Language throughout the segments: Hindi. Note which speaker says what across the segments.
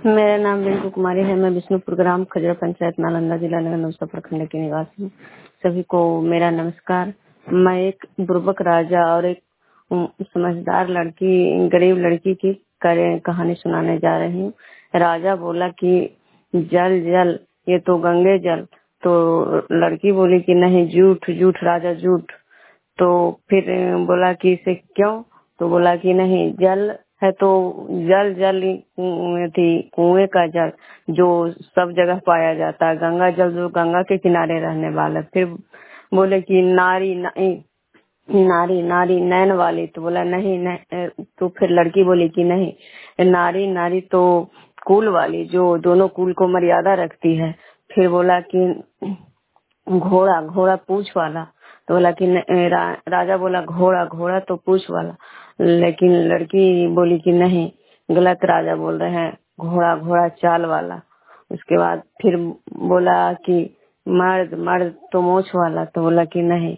Speaker 1: मेरा नाम रिंकू कुमारी है। मैं विष्णुपुर ग्राम खजरा पंचायत नालंदा जिला नगर नौसा प्रखंड की निवासी हूँ। सभी को मेरा नमस्कार। मैं एक बुर्बक राजा और एक समझदार लड़की, गरीब लड़की की कहानी सुनाने जा रही हूँ। राजा बोला कि जल जल, ये तो गंगे जल। तो लड़की बोली कि नहीं, झूठ झूठ राजा झूठ। तो फिर बोला कि इसे क्यों? तो बोला कि नहीं, जल है तो जल जल थी, कुएं का जल जो सब जगह पाया जाता है, गंगा जल जो गंगा के किनारे रहने वाला। फिर बोले कि नारी नारी नारी नैन वाली। तो बोला नहीं, नहीं। तो फिर लड़की बोली कि नहीं, नारी नारी तो कुल वाली जो दोनों कुल को मर्यादा रखती है। फिर बोला कि घोड़ा घोड़ा पूंछ वाला। तो बोला कि राजा बोला घोड़ा घोड़ा तो पूंछ वाला। लेकिन लड़की बोली कि नहीं, गलत राजा बोल रहे हैं, घोड़ा घोड़ा चाल वाला। उसके बाद फिर बोला कि मर्द मर्द तो मोछ वाला। तो बोला कि नहीं,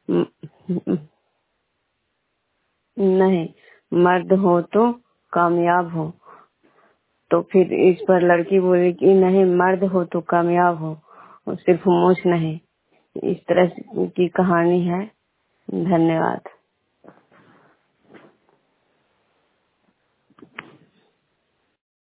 Speaker 1: नहीं, मर्द हो तो कामयाब हो। तो फिर इस पर लड़की बोली कि नहीं, मर्द हो तो कामयाब हो, सिर्फ मोछ नहीं। इस तरह की कहानी है। धन्यवाद।